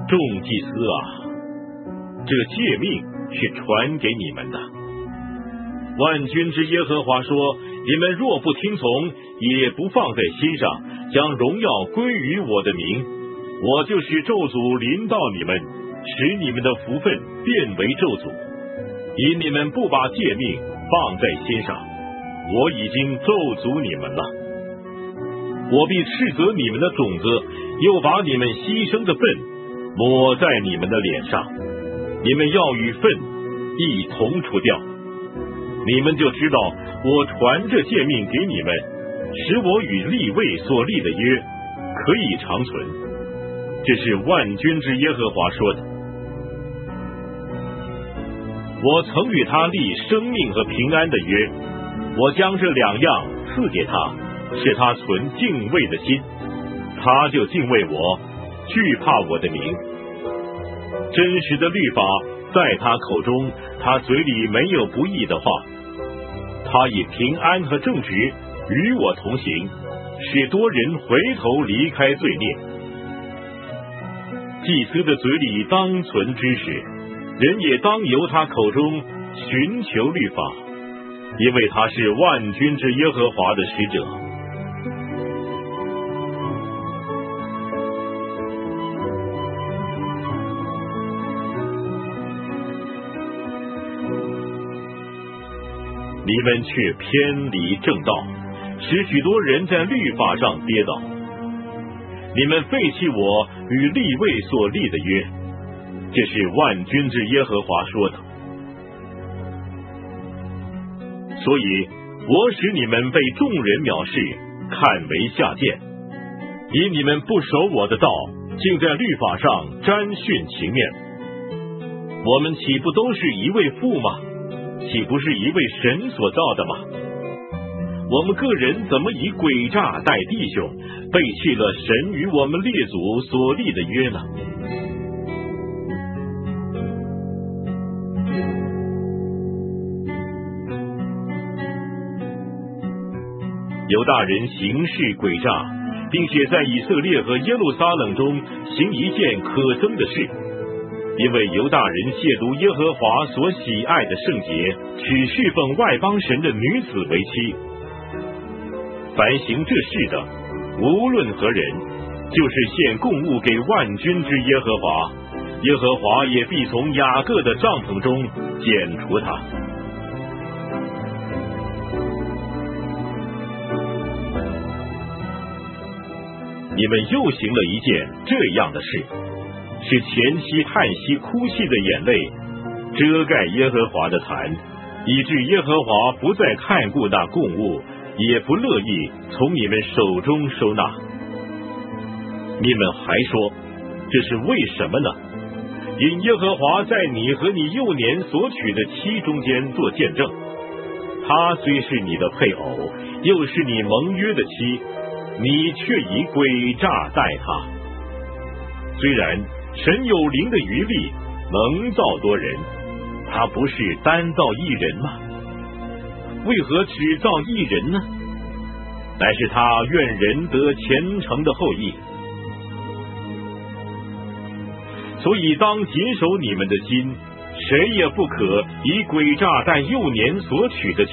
众祭司啊，这诫命是传给你们的。万军之耶和华说，你们若不听从，也不放在心上，将荣耀归于我的名，我就使咒诅临到你们，使你们的福分变为咒诅。因你们不把诫命放在心上，我已经咒诅你们了。我必斥责你们的种子，又把你们牺牲的粪抹在你们的脸上，你们要与粪一同除掉。你们就知道我传这诫命给你们，使我与利未所立的约可以长存。这是万军之耶和华说的。我曾与他立生命和平安的约，我将这两样赐给他，使他存敬畏的心，他就敬畏我，惧怕我的名。真实的律法在他口中，他嘴里没有不义的话。他以平安和正直与我同行，使多人回头离开罪孽。祭司的嘴里当存知识，人也当由他口中寻求律法，因为他是万军之耶和华的使者。你们却偏离正道，使许多人在律法上跌倒。你们废弃我与利未所立的约，这是万军之耶和华说的。所以我使你们被众人藐视，看为下贱，因你们不守我的道，竟在律法上沾训情面。我们岂不都是一位父吗？岂不是一位神所造的吗？我们个人怎么以诡诈待弟兄，背弃了神与我们列祖所立的约呢？犹大人行事诡诈，并且在以色列和耶路撒冷中行一件可憎的事，因为犹大人亵渎耶和华所喜爱的圣洁，只侍奉外邦神的女子为妻。凡行这事的，无论何人，就是献供物给万军之耶和华，耶和华也必从雅各的帐篷中剪除他。你们又行了一件这样的事，是前夕叹息哭泣的眼泪遮盖耶和华的坛，以致耶和华不再看顾那供物，也不乐意从你们手中收纳。你们还说，这是为什么呢？因耶和华在你和你幼年所娶的妻中间做见证，她虽是你的配偶，又是你盟约的妻，你却以诡诈待她。虽然神有灵的余力，能造多人，他不是单造一人吗？为何只造一人呢？乃是他愿人得虔诚的后裔。所以当谨守你们的心，谁也不可以诡诈待幼年所娶的妻。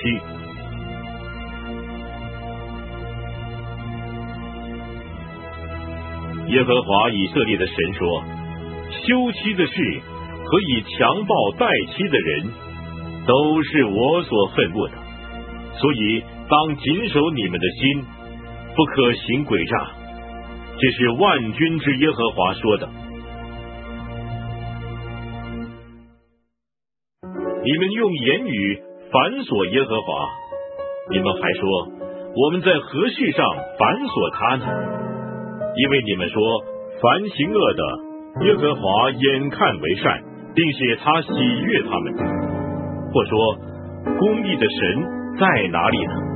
耶和华以色列的神说，休妻的事和以强暴待妻的人，都是我所恨恶的。所以当谨守你们的心，不可行诡诈。这是万军之耶和华说的。你们用言语反锁耶和华，你们还说，我们在何事上反锁他呢？因为你们说，凡行恶的，耶和华眼看为善，并且他喜悦他们。或说，公义的神在哪里呢？